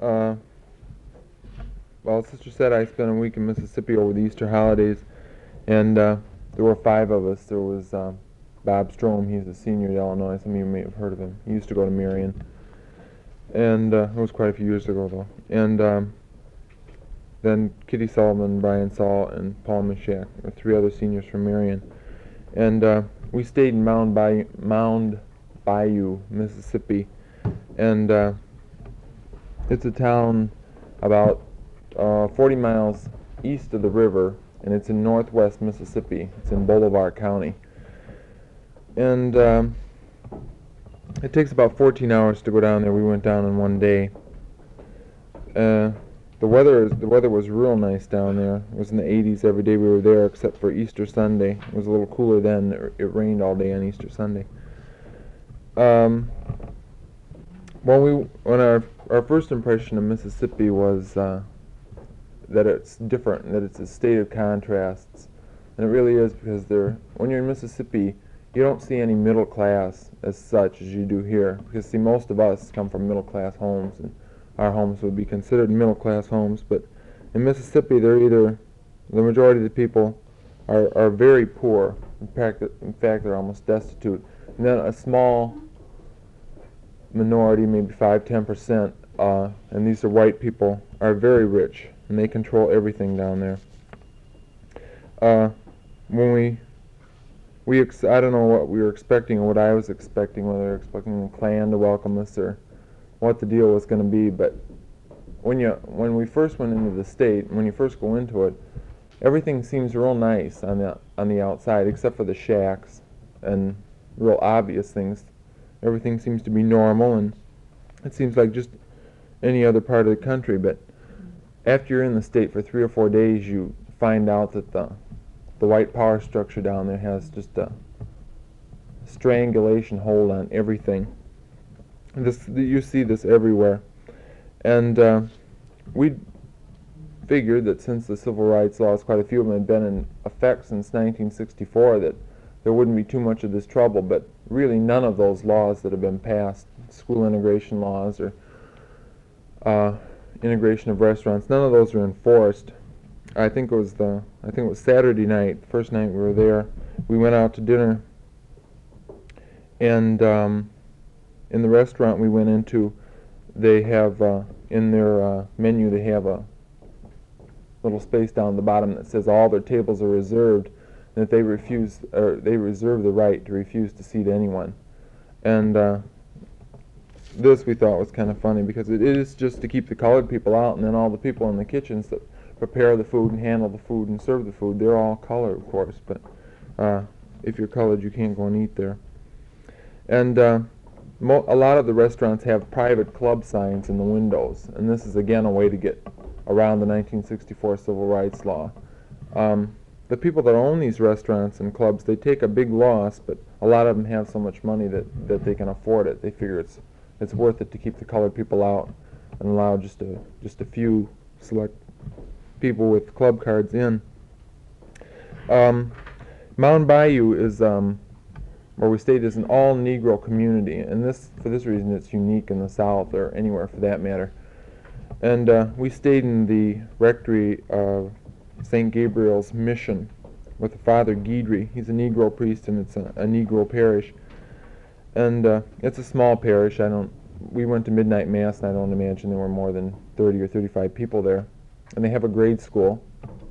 Uh, well, Sister said I spent a week in Mississippi over the Easter holidays, and there were five of us. There was Bob Strom. He's a senior at Illinois. Some of you may have heard of him. He used to go to Marion, and it was quite a few years ago, though. And then Kitty Sullivan, Brian Saul, and Paul Mishak, or three other seniors from Marion. And we stayed in Mound Bayou, Mississippi, and it's a town about 40 miles east of the river, and it's in northwest Mississippi. It's in Bolivar County. And it takes about 14 hours to go down there. We went down in one day. The weather was real nice down there. It was in the 80s every day we were there, except for Easter Sunday. It was a little cooler then. It rained all day on Easter Sunday. When our first impression of Mississippi was that it's different, that it's a state of contrasts, and it really is, because when you're in Mississippi, you don't see any middle class as such as you do here, because see, most of us come from middle class homes, and our homes would be considered middle class homes, but in Mississippi the majority of the people are very poor. In fact, they're almost destitute, and then a small minority, maybe 5–10%, and these are white people, are very rich, and they control everything down there. When I don't know what we were expecting or what I was expecting, whether we were expecting a Klan to welcome us or what the deal was going to be, but when we first went into the state, when you first go into it, everything seems real nice on the outside, except for the shacks and real obvious things. Everything seems to be normal, and it seems like just any other part of the country, but after you're in the state for 3 or 4 days, you find out that the white power structure down there has just a strangulation hold on everything. You see this everywhere. And we figured that since the civil rights laws, quite a few of them had been in effect since 1964, that there wouldn't be too much of this trouble, but really none of those laws that have been passed, school integration laws or integration of restaurants, none of those are enforced. I think it was Saturday night, the first night we were there. We went out to dinner, and in the restaurant we went into, they have in their menu they have a little space down the bottom that says all their tables are reserved, and that they reserve the right to refuse to seat anyone. And this we thought was kind of funny, because it is just to keep the colored people out, and then all the people in the kitchens that prepare the food and handle the food and serve the food, they're all colored, of course, but if you're colored you can't go and eat there. And a lot of the restaurants have private club signs in the windows, and this is again a way to get around the 1964 civil rights law. The people that own these restaurants and clubs, they take a big loss, but a lot of them have so much money that they can afford it. They figure it's worth it to keep the colored people out and allow just a few select people with club cards in. Mound Bayou is where we stayed, is an all-Negro community, and for this reason it's unique in the South, or anywhere for that matter. And we stayed in the rectory of St. Gabriel's Mission with Father Guidry. He's a Negro priest, and it's a Negro parish. And it's a small parish. We went to midnight mass, and I don't imagine there were more than 30 or 35 people there. And they have a grade school.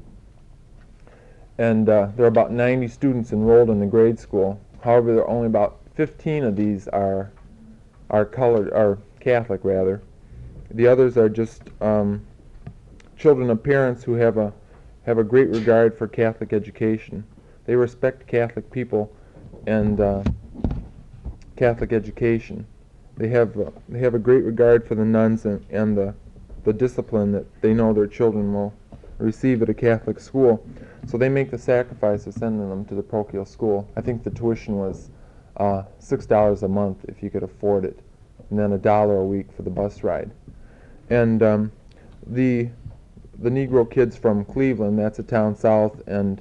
And there are about 90 students enrolled in the grade school. However, there are only about 15 of these are Catholic rather. The others are just children of parents who have a great regard for Catholic education. They respect Catholic people and Catholic education. They have a great regard for the nuns and the discipline that they know their children will receive at a Catholic school. So they make the sacrifice of sending them to the parochial school. I think the tuition was $6 a month if you could afford it, and then $1 a week for the bus ride. And the Negro kids from Cleveland, that's a town south, and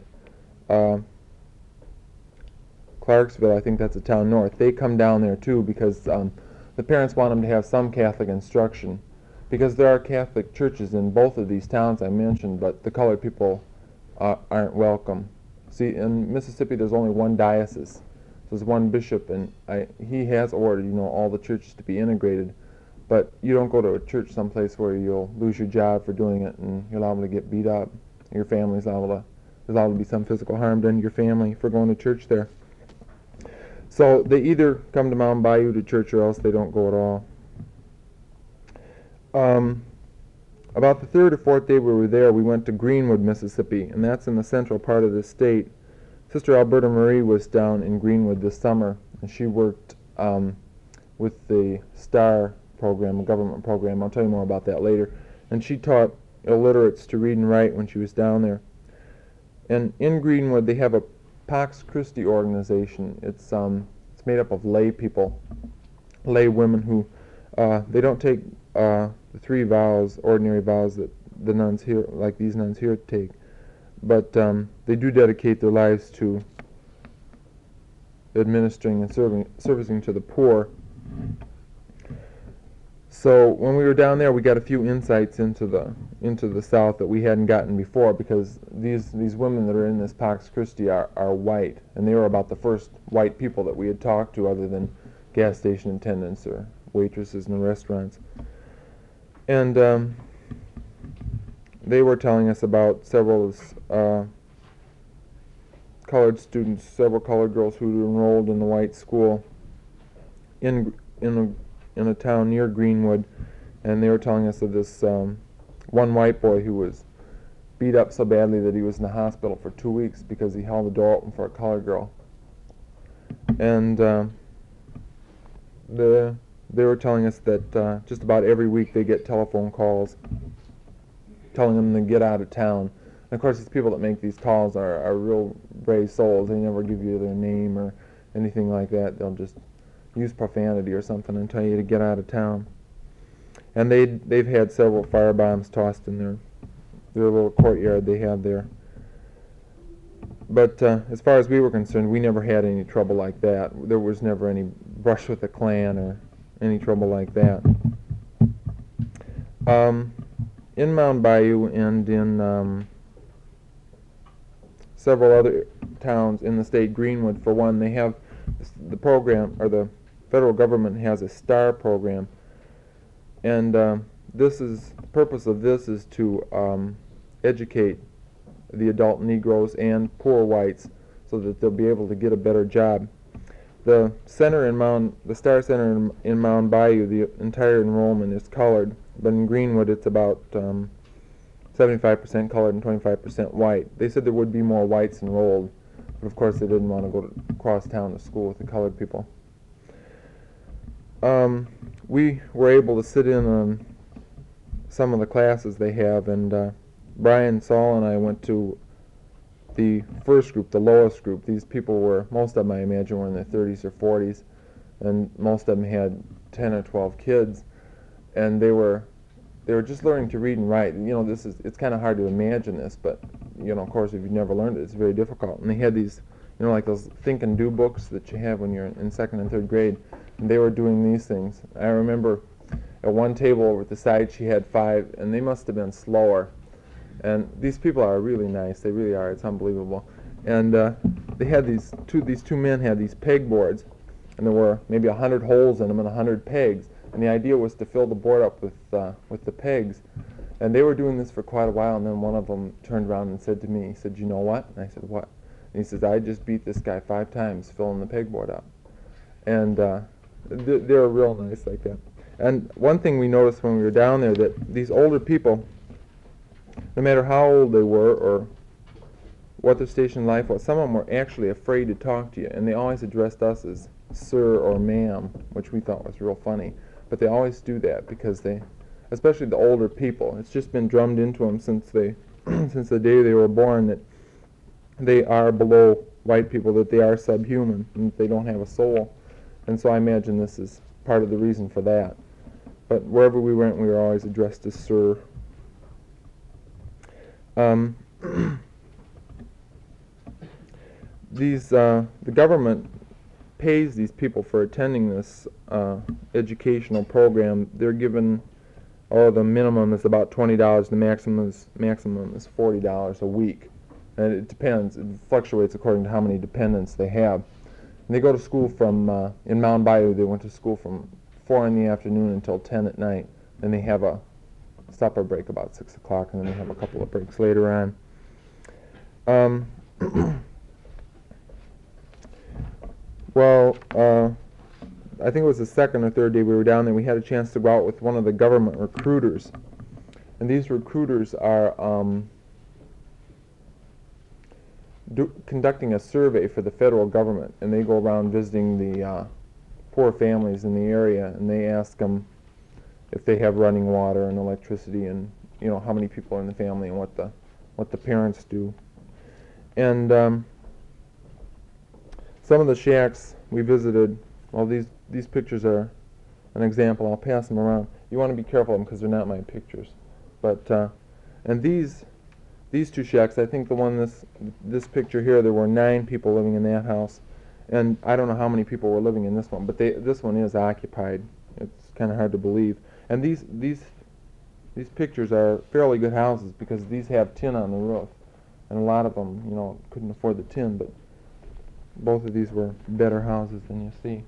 Clarksville, I think that's a town north, they come down there too, because the parents want them to have some Catholic instruction. because there are Catholic churches in both of these towns I mentioned, but the colored people aren't welcome. See, in Mississippi there's only one diocese. There's one bishop, and he has ordered, all the churches to be integrated. But you don't go to a church someplace where you'll lose your job for doing it, and you're liable to get beat up. Your family's liable to be some physical harm done to your family for going to church there. So they either come to Mound Bayou to church, or else they don't go at all. About the third or fourth day we were there, we went to Greenwood, Mississippi, and that's in the central part of the state. Sister Alberta Marie was down in Greenwood this summer, and she worked with the STAR program, a government program. I'll tell you more about that later. And she taught illiterates to read and write when she was down there. And in Greenwood, they have a Pax Christi organization. It's made up of lay people, lay women who they don't take the 3 vows, ordinary vows that the nuns here, like these nuns here, take. But they do dedicate their lives to administering and servicing to the poor. So when we were down there, we got a few insights into the South that we hadn't gotten before, because these women that are in this Pax Christi are white, and they were about the first white people that we had talked to, other than gas station attendants or waitresses in the restaurants. And they were telling us about several colored students, several colored girls who were enrolled in the white school in a town near Greenwood, and they were telling us of this one white boy who was beat up so badly that he was in the hospital for 2 weeks because he held the door open for a colored girl. And they were telling us that just about every week they get telephone calls telling them to get out of town. And of course, these people that make these calls are real brave souls. They never give you their name or anything like that. They'll just use profanity or something and tell you to get out of town. And they've had several firebombs tossed in their little courtyard they had there. But as far as we were concerned, we never had any trouble like that. There was never any brush with the Klan or any trouble like that. In Mound Bayou and in several other towns in the state, Greenwood for one, they have the program, or the federal government has a STAR program, and the purpose of this is to educate the adult Negroes and poor whites so that they'll be able to get a better job. The STAR Center in Mound Bayou, the entire enrollment is colored, but in Greenwood it's about 75% colored and 25% white. They said there would be more whites enrolled, but of course they didn't want to go across town to school with the colored people. We were able to sit in on some of the classes they have, and Brian Saul and I went to the first group, the lowest group. These people were, most of them I imagine were in their 30s or 40s, and most of them had 10 or 12 kids, and they were just learning to read and write. It's kind of hard to imagine this, but of course if you've never learned it, it's very difficult. And they had these, like those think and do books that you have when you're in 2nd and 3rd grade, and they were doing these things. I remember at one table over at the side she had 5, and they must have been slower. And these people are really nice. They really are. It's unbelievable. And they had these two men had these pegboards, and there were maybe 100 holes in them and 100 pegs. And the idea was to fill the board up with the pegs. And they were doing this for quite a while, and then one of them turned around and said to me, he said, "You know what?" And I said, "What?" And he says, "I just beat this guy 5 times filling the pegboard up." And they're real nice like that. And one thing we noticed when we were down there, that these older people, no matter how old they were or what their station in life was, some of them were actually afraid to talk to you, and they always addressed us as sir or ma'am, which we thought was real funny. But they always do that because especially the older people, it's just been drummed into them since since the day they were born that they are below white people, that they are subhuman, and that they don't have a soul. And so I imagine this is part of the reason for that. But wherever we went, we were always addressed as sir. The government pays these people for attending this educational program. They're given oh, the minimum is about $20, the maximum is $40 a week. And it depends. It fluctuates according to how many dependents they have. And they go to school from, in Mound Bayou, they went to school from 4 in the afternoon until 10 at night. Then they have a supper break about 6 o'clock, and then they have a couple of breaks later on. Well, I think it was the second or third day we were down there, we had a chance to go out with one of the government recruiters. And these recruiters are conducting a survey for the federal government, and they go around visiting the poor families in the area, and they ask them if they have running water and electricity, and how many people are in the family, and what the parents do. And some of the shacks we visited, well, these pictures are an example. I'll pass them around. You want to be careful of them because they're not my pictures. But and these two shacks, I think the one this picture here, there were 9 people living in that house, and I don't know how many people were living in this one, but this one is occupied. It's kind of hard to believe. And these pictures are fairly good houses because these have tin on the roof, and a lot of them, couldn't afford the tin, but both of these were better houses than you see.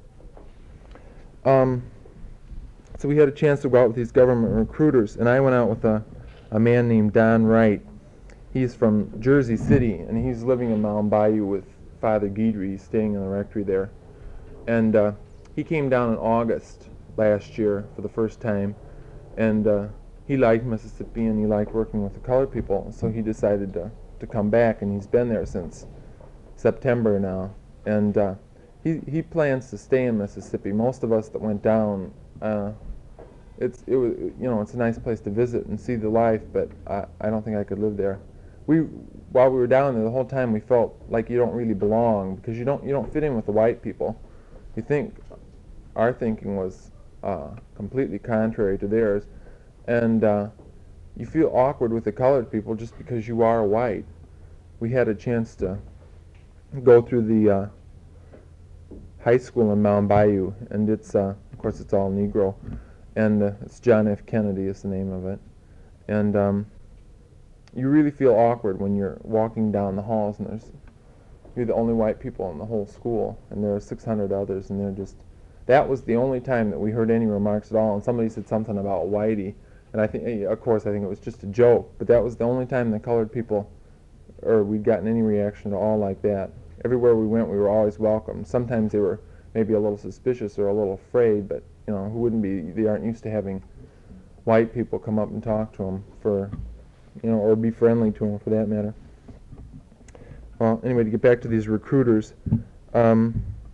So we had a chance to go out with these government recruiters, and I went out with a man named Don Wright. He's from Jersey City, and he's living in Mound Bayou with Father Guidry. He's staying in the rectory there. And he came down in August last year for the first time, and he liked Mississippi, and he liked working with the colored people, so he decided to come back, and he's been there since September now. And he plans to stay in Mississippi. Most of us that went down, it's a nice place to visit and see the life, but I don't think I could live there. While we were down there, the whole time we felt like you don't really belong because you don't fit in with the white people. Our thinking was completely contrary to theirs, and you feel awkward with the colored people just because you are white. We had a chance to go through the high school in Mound Bayou, and it's of course it's all Negro, and it's John F. Kennedy is the name of it, and you really feel awkward when you're walking down the halls and you're the only white people in the whole school, and there are 600 others, and that was the only time that we heard any remarks at all, and somebody said something about whitey, and I think it was just a joke, but that was the only time the colored people, or we'd gotten any reaction at all like that. Everywhere we went, we were always welcome. Sometimes they were maybe a little suspicious or a little afraid, but who wouldn't be? They aren't used to having white people come up and talk to them or be friendly to them for that matter. Well, anyway, to get back to these recruiters, as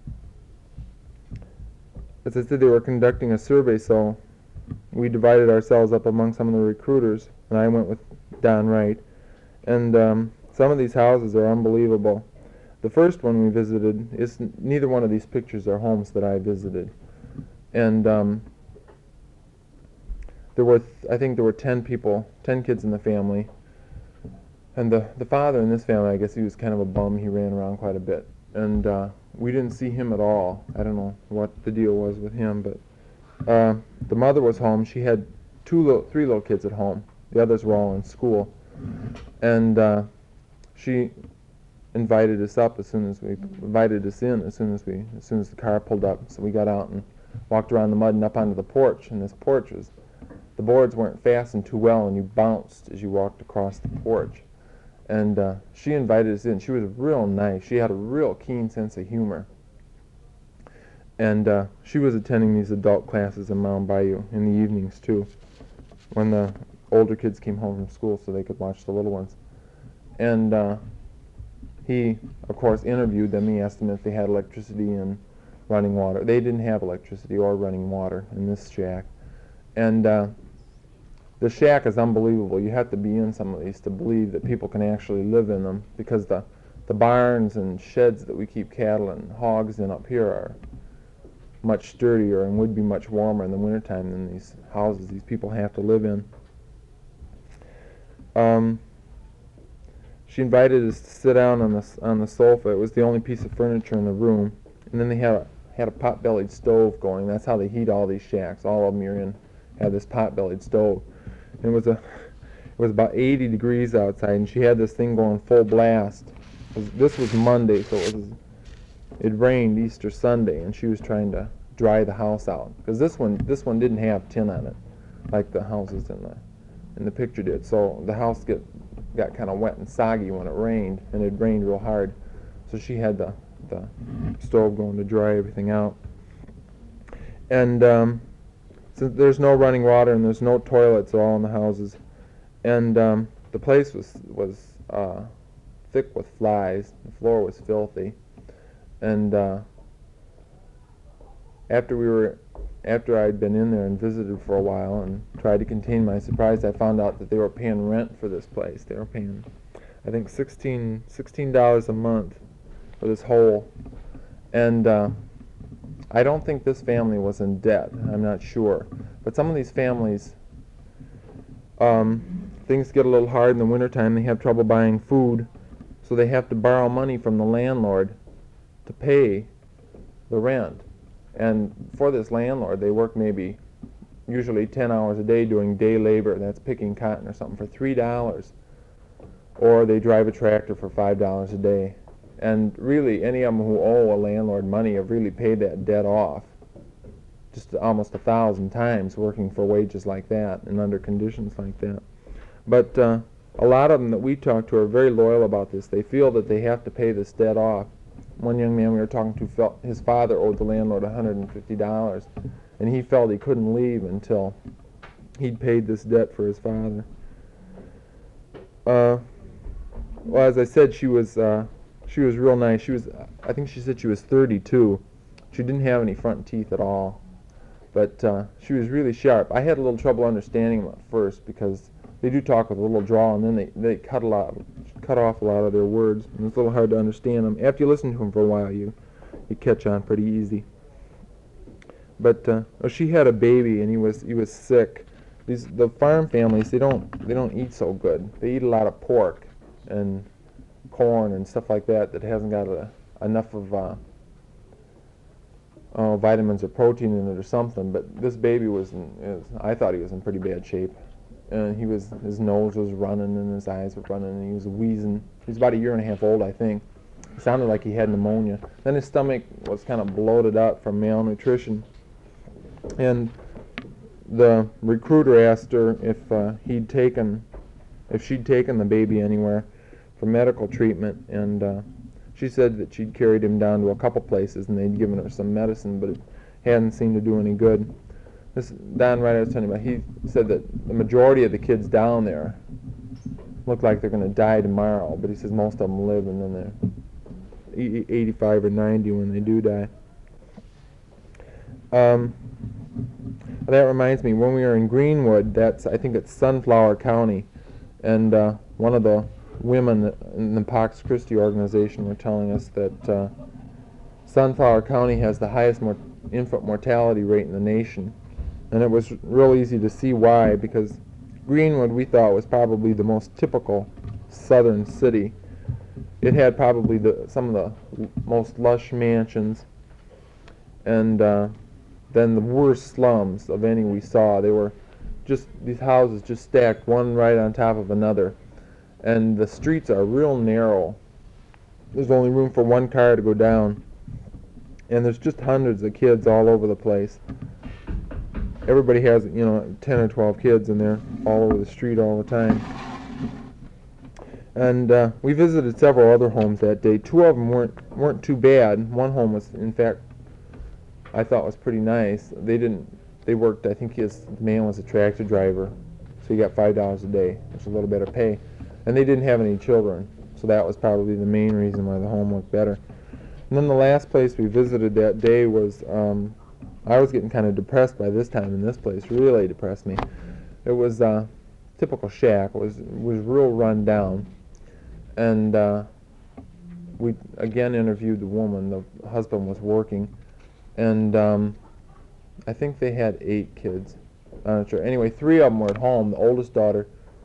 I said, they were conducting a survey, so we divided ourselves up among some of the recruiters, and I went with Don Wright. And some of these houses are unbelievable. The first one we visited neither one of these pictures are homes that I visited. And I think there were 10 kids in the family. And the father in this family, I guess he was kind of a bum. He ran around quite a bit. And we didn't see him at all. I don't know what the deal was with him, but the mother was home. She had 3 little kids at home. The others were all in school. And she invited us in as soon as the car pulled up. So we got out and walked around the mud and up onto the porch. And this porch the boards weren't fastened too well, and you bounced as you walked across the porch. And she invited us in. She was real nice. She had a real keen sense of humor. And she was attending these adult classes in Mound Bayou in the evenings too, when the older kids came home from school so they could watch the little ones. And he, of course, interviewed them. He asked them if they had electricity and running water. They didn't have electricity or running water in this shack. And the shack is unbelievable. You have to be in some of these to believe that people can actually live in them, because the barns and sheds that we keep cattle and hogs in up here are much sturdier and would be much warmer in the wintertime than these houses these people have to live in. She invited us to sit down on the sofa. It was the only piece of furniture in the room. And then they had a pot-bellied stove going. That's how they heat all these shacks. All of them are in had this pot-bellied stove. And it was about 80 degrees outside, and she had this thing going full blast. This was Monday, so it rained Easter Sunday, and she was trying to dry the house out, because this one didn't have tin on it like the houses in the picture did. So the house got kind of wet and soggy when it rained, and it rained real hard. So she had the stove going to dry everything out. And since there's no running water and there's no toilets at all in the houses, and the place was thick with flies. The floor was filthy, and after I'd been in there and visited for a while and tried to contain my surprise, I found out that they were paying rent for this place. They were paying, I think, $16 a month for this hole. And I don't think this family was in debt. I'm not sure. But some of these families, things get a little hard in the wintertime. They have trouble buying food, so they have to borrow money from the landlord to pay the rent. And for this landlord, they work usually 10 hours a day doing day labor. That's picking cotton or something for $3. Or they drive a tractor for $5 a day. And really, any of them who owe a landlord money have really paid that debt off just almost 1,000 times working for wages like that and under conditions like that. But a lot of them that we talk to are very loyal about this. They feel that they have to pay this debt off. One young man we were talking to felt his father owed the landlord $150, and he felt he couldn't leave until he'd paid this debt for his father. Well, as I said, she was real nice. I think she said she was 32. She didn't have any front teeth at all, but she was really sharp. I had a little trouble understanding them at first because they do talk with a little drawl, and then they cut off a lot of their words, and it's a little hard to understand them. After you listen to them for a while, you catch on pretty easy. But she had a baby, and he was sick. The farm families, they don't eat so good. They eat a lot of pork and corn and stuff like that hasn't got enough of vitamins or protein in it or something. But this baby I thought he was in pretty bad shape. And his nose was running and his eyes were running and he was wheezing. He was about 1.5 years old, I think. It sounded like he had pneumonia. Then his stomach was kind of bloated up from malnutrition. And the recruiter asked her if she'd taken the baby anywhere for medical treatment, and she said that she'd carried him down to a couple places and they'd given her some medicine, but it hadn't seemed to do any good. This Don Wright I was telling you about, he said that the majority of the kids down there look like they're going to die tomorrow, but he says most of them live, and then they're 85 or 90 when they do die. That reminds me, when we were in Greenwood, I think it's Sunflower County, and one of the women in the Pax Christi organization were telling us that Sunflower County has the highest infant mortality rate in the nation. And it was real easy to see why, because Greenwood, we thought, was probably the most typical southern city. It had probably some of the most lush mansions, and then the worst slums of any we saw. They were just these houses just stacked one right on top of another, and the streets are real narrow. There's only room for one car to go down, and there's just hundreds of kids all over the place. Everybody has, 10 or 12 kids, and they're all over the street all the time. And we visited several other homes that day. Two of them weren't too bad. One home was, in fact, I thought was pretty nice. They worked, I think the man was a tractor driver, so he got $5 a day, which is a little better pay. And they didn't have any children, so that was probably the main reason why the home looked better. And then the last place we visited that day was, I was getting kind of depressed by this time, and this place really depressed me. It was a typical shack. It was real run down. And we again interviewed the woman. The husband was working, and I think they had 8 kids. I'm not sure. Anyway, 3 of them were at home. The oldest daughter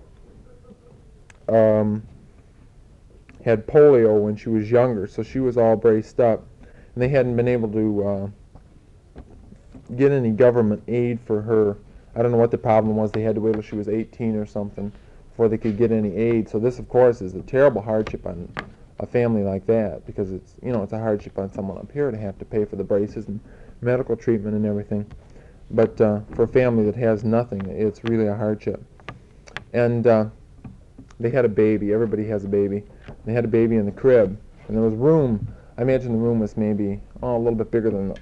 had polio when she was younger, so she was all braced up, and they hadn't been able to get any government aid for her I don't know what the problem was. They had to wait till she was 18 or something before they could get any aid. So this, of course, is a terrible hardship on a family like that, because it's, you know, it's a hardship on someone up here to have to pay for the braces and medical treatment and everything. But for a family that has nothing, it's really a hardship. And they had a baby. Everybody has a baby. They had a baby in the crib, and there was room. I imagine the room was maybe a little bit bigger than the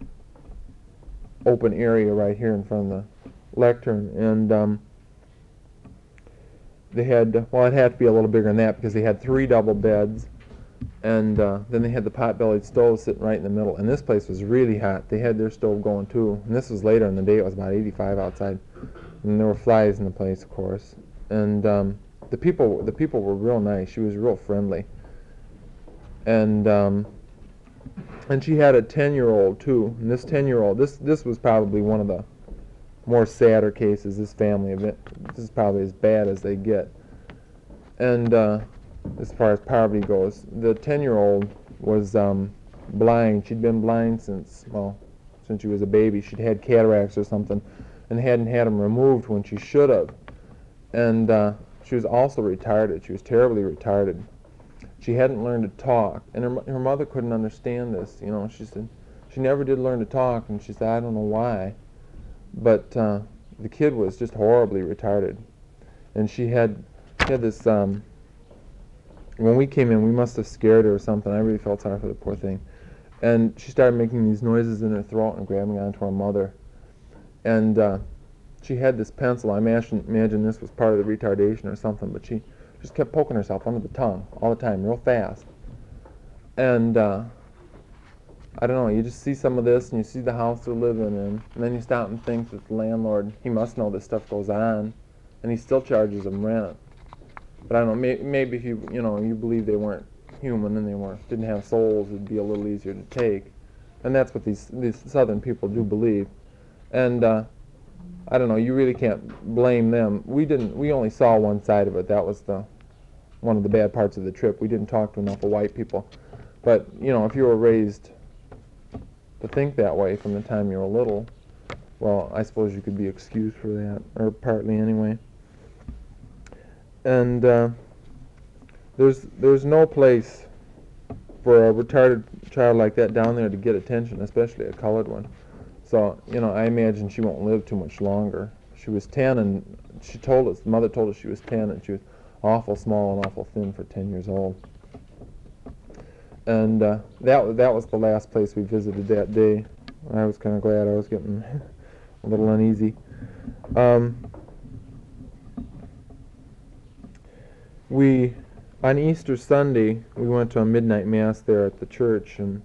open area right here in front of the lectern. And they had, well, it had to be a little bigger than that, because they had 3 double beds, and then they had the pot-bellied stove sitting right in the middle. And this place was really hot. They had their stove going too. And this was later in the day. It was about 85 outside, and there were flies in the place, of course. And the people were real nice. She was real friendly. And she had a 10-year-old too. And this 10-year-old, this was probably one of the more sadder cases. This family event, this is probably as bad as they get. And as far as poverty goes, the 10-year-old was blind. She'd been blind since she was a baby. She'd had cataracts or something, and hadn't had them removed when she should have. And she was also retarded. She was terribly retarded. She hadn't learned to talk, and her mother couldn't understand this. You know, she said she never did learn to talk, and she said, I don't know why, but the kid was just horribly retarded. And she had this. When we came in, we must have scared her or something. I really felt sorry for the poor thing. And she started making these noises in her throat and grabbing onto her mother. And she had this pencil. I imagine this was part of the retardation or something, but she just kept poking herself under the tongue all the time, real fast. And I don't know, you just see some of this, and you see the house they're living in, and then you stop and think that the landlord, he must know this stuff goes on, and he still charges them rent. But I don't know, maybe if you believe they weren't human and they didn't have souls, it'd be a little easier to take. And that's what these southern people do believe. And I don't know, you really can't blame them. We only saw one side of it. That was one of the bad parts of the trip. We didn't talk to enough of white people. But, you know, if you were raised to think that way from the time you were little, well, I suppose you could be excused for that, or partly anyway. And there's no place for a retarded child like that down there to get attention, especially a colored one. So, you know, I imagine she won't live too much longer. She was 10, and she told us, the mother told us she was 10, and she was awful small and awful thin for 10 years old. And that was the last place we visited that day. I was kind of glad. I was getting a little uneasy. On Easter Sunday, we went to a midnight mass there at the church, and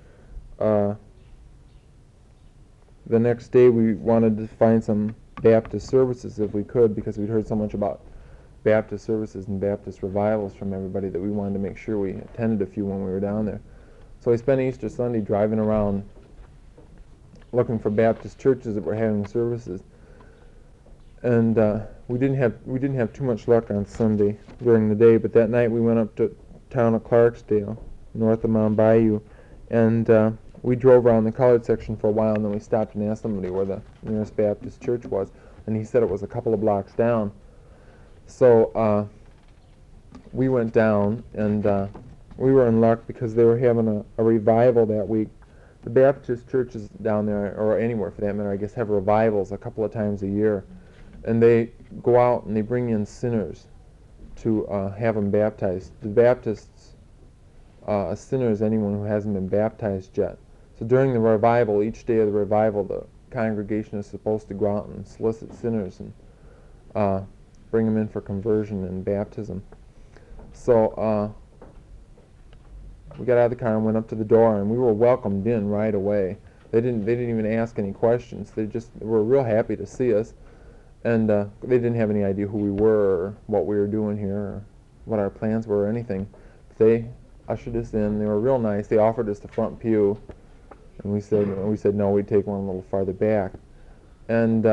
the next day we wanted to find some Baptist services if we could, because we'd heard so much about Baptist services and Baptist revivals from everybody that we wanted to make sure we attended a few when we were down there. So we spent Easter Sunday driving around looking for Baptist churches that were having services. And we didn't have too much luck on Sunday during the day, but that night we went up to town of Clarksdale, north of Mount Bayou, and we drove around the colored section for a while, and then we stopped and asked somebody where the nearest Baptist church was, and he said it was a couple of blocks down. So we went down, and we were in luck because they were having a revival that week. The Baptist churches down there, or anywhere for that matter, I guess, have revivals a couple of times a year. And they go out and they bring in sinners to have them baptized. The Baptists, a sinner is anyone who hasn't been baptized yet. So during the revival, each day of the revival, the congregation is supposed to go out and solicit sinners and bring them in for conversion and baptism. So we got out of the car and went up to the door, and we were welcomed in right away. They didn't even ask any questions. They just were real happy to see us. And they didn't have any idea who we were or what we were doing here or what our plans were or anything. But they ushered us in. They were real nice. They offered us the front pew, and we said no, we'd take one a little farther back. And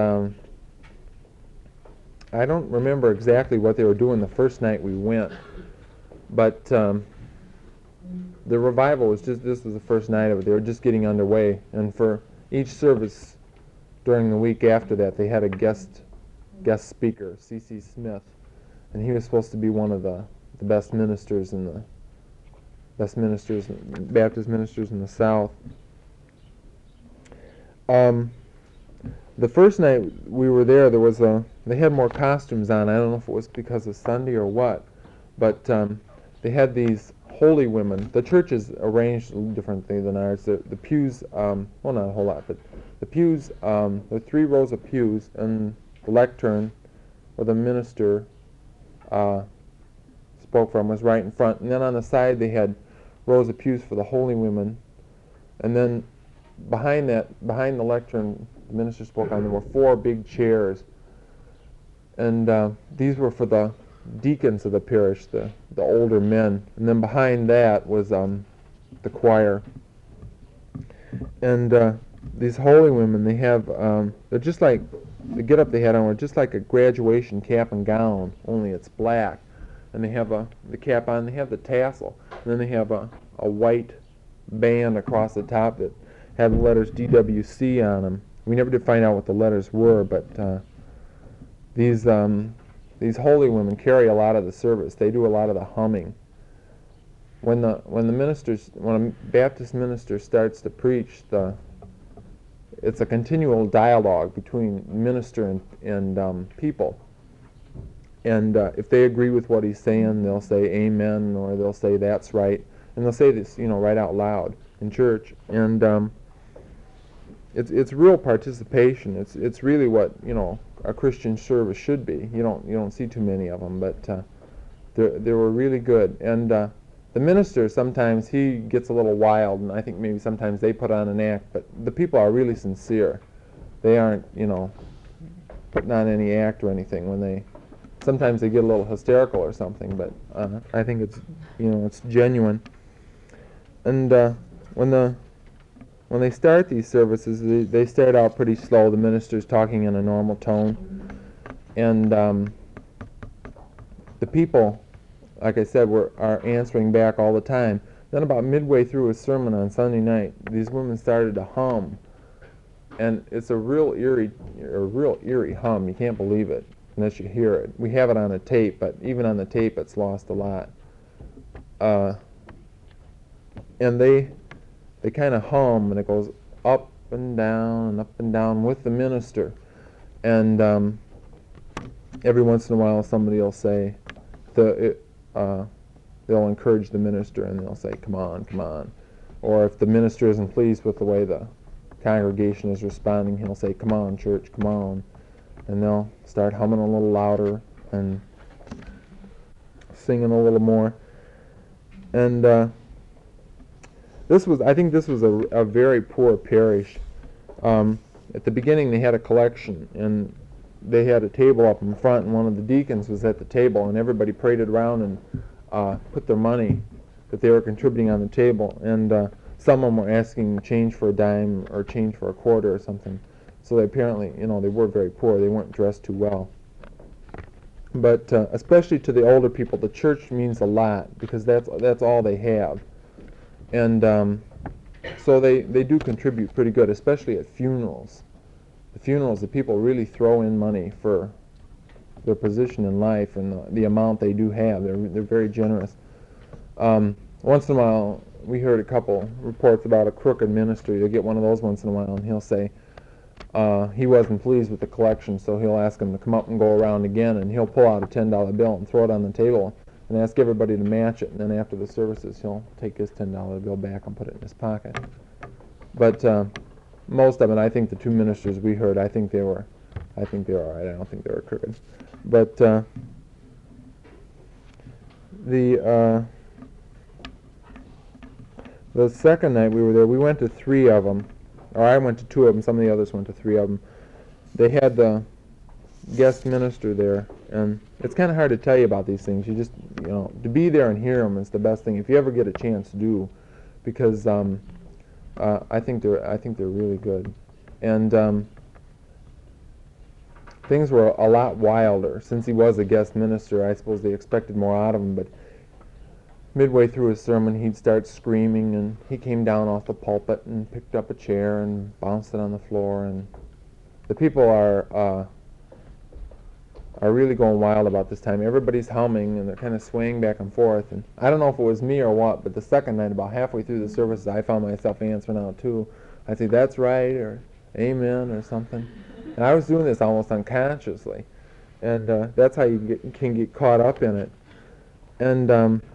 I don't remember exactly what they were doing the first night we went, but the revival was this was the first night of it. They were just getting underway, and for each service during the week after that, they had a guest speaker, C.C. Smith, and he was supposed to be one of the best ministers in the Baptist ministers in the South. The first night we were there, they had more costumes on. I don't know if it was because of Sunday or what, but they had these holy women. The church is arranged a little differently than ours. The pews, well, not a whole lot, but the pews, there are 3 rows of pews, and the lectern, where the minister spoke from, was right in front. And then on the side they had rows of pews for the holy women. And then behind the lectern the minister spoke on, there were 4 big chairs. And these were for the deacons of the parish, the older men. And then behind that was the choir. And these holy women, they have, they're just like, the get-up they had on were just like a graduation cap and gown, only it's black. And they have the cap on, they have the tassel, and then they have a white band across the top that had the letters DWC on them. We never did find out what the letters were, but these holy women carry a lot of the service. They do a lot of the humming. When a Baptist minister starts to preach, it's a continual dialogue between minister and people. And if they agree with what he's saying, they'll say amen, or they'll say that's right, and they'll say this, right out loud in church. And it's real participation. It's really what a Christian service should be. You don't see too many of them, but they were really good. And the minister, sometimes he gets a little wild, and I think maybe sometimes they put on an act, but the people are really sincere. They aren't putting on any act or anything. Sometimes they get a little hysterical or something, but I think it's it's genuine. And when they start these services, they start out pretty slow. The minister's talking in a normal tone, and the people, like I said, are answering back all the time. Then about midway through a sermon on Sunday night, these women started to hum, and it's a real eerie hum. You can't believe it unless you hear it. We have it on a tape, but even on the tape, it's lost a lot. And they kind of hum, and it goes up and down with the minister. And every once in a while, somebody will say, they'll encourage the minister, and they'll say, "Come on, come on." Or if the minister isn't pleased with the way the congregation is responding, he'll say, "Come on, church, come on." And they'll start humming a little louder and singing a little more. And I think this was a very poor parish. At the beginning, they had a collection, and they had a table up in front, and one of the deacons was at the table, and everybody paraded around and put their money that they were contributing on the table. And some of them were asking change for a dime or change for a quarter or something. So they apparently, they were very poor. They weren't dressed too well. But especially to the older people, the church means a lot, because that's all they have. And so they do contribute pretty good, especially at funerals. The funerals, the people really throw in money for their position in life and the amount they do have. They're very generous. Once in a while, we heard a couple reports about a crooked minister. You'll get one of those once in a while, and he'll say he wasn't pleased with the collection, so he'll ask them to come up and go around again, and he'll pull out a $10 bill and throw it on the table and ask everybody to match it. And then after the services, he'll take his $10 bill back and put it in his pocket. But most of it, I think the 2 ministers we heard, I think they were all right. I don't think they were crooked. But the second night we were there, we went to 3 of them, or I went to 2 of them. Some of the others went to 3 of them. They had the guest minister there, and it's kind of hard to tell you about these things. You just, to be there and hear them is the best thing if you ever get a chance to do, because I think they're really good. And things were a lot wilder. Since he was a guest minister, I suppose they expected more out of him, but midway through his sermon, he'd start screaming, and he came down off the pulpit and picked up a chair and bounced it on the floor, and the people are really going wild about this time. Everybody's humming and they're kind of swaying back and forth. And I don't know if it was me or what, but the second night, about halfway through the services, I found myself answering out too. I'd say, "That's right," or "Amen," or something. And I was doing this almost unconsciously. And that's how you can get caught up in it. And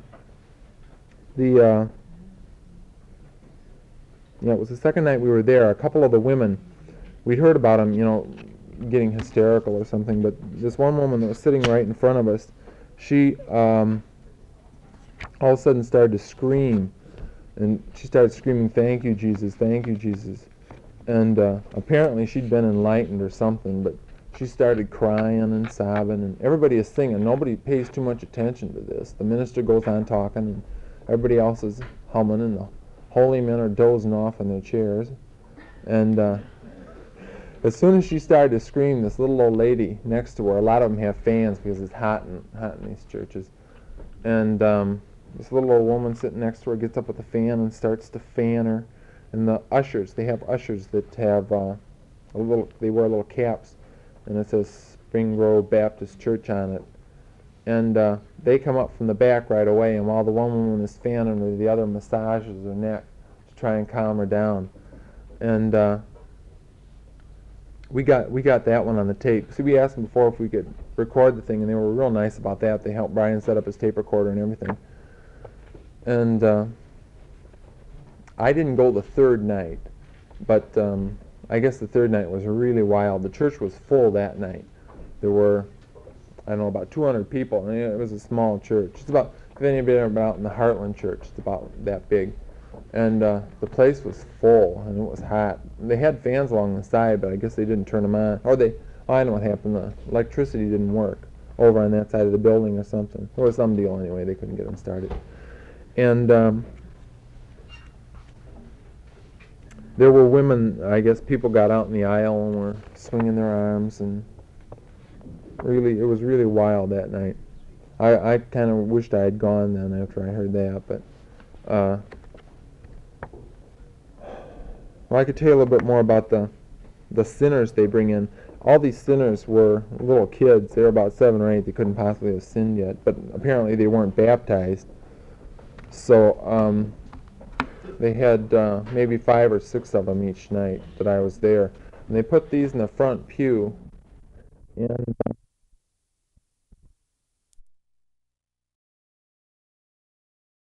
it was the second night we were there. A couple of the women, we'd heard about them, getting hysterical or something, but this one woman that was sitting right in front of us, she all of a sudden started to scream, and she started screaming, "Thank you, Jesus, thank you, Jesus." And apparently she'd been enlightened or something, but she started crying and sobbing, and everybody is singing. Nobody pays too much attention to this. The minister goes on talking, and everybody else is humming, and the holy men are dozing off in their chairs. And as soon as she started to scream, this little old lady next to her, a lot of them have fans because it's hot in these churches, and this little old woman sitting next to her gets up with a fan and starts to fan her. And the ushers, they have ushers that have they wear little caps, and it says Spring Grove Baptist Church on it. And they come up from the back right away, and while the one woman is fanning her, the other massages her neck to try and calm her down. And we got that one on the tape. See, we asked them before if we could record the thing, and they were real nice about that. They helped Brian set up his tape recorder and everything. And I didn't go the third night, but I guess the third night was really wild. The church was full that night. There were, I don't know, about 200 people. And it was a small church. It's about, if anybody ever been out in the Heartland Church, it's about that big. And the place was full, and it was hot. They had fans along the side, but I guess they didn't turn them on. Or I know what happened. The electricity didn't work over on that side of the building or something. There was some deal anyway. They couldn't get them started. And there were women, I guess people got out in the aisle and were swinging their arms, and really, it was really wild that night. I kind of wished I had gone then after I heard that, but well, I could tell you a little bit more about the sinners they bring in. All these sinners were little kids. They were about 7 or 8. They couldn't possibly have sinned yet, but apparently they weren't baptized. So they had maybe 5 or 6 of them each night that I was there. And they put these in the front pew, and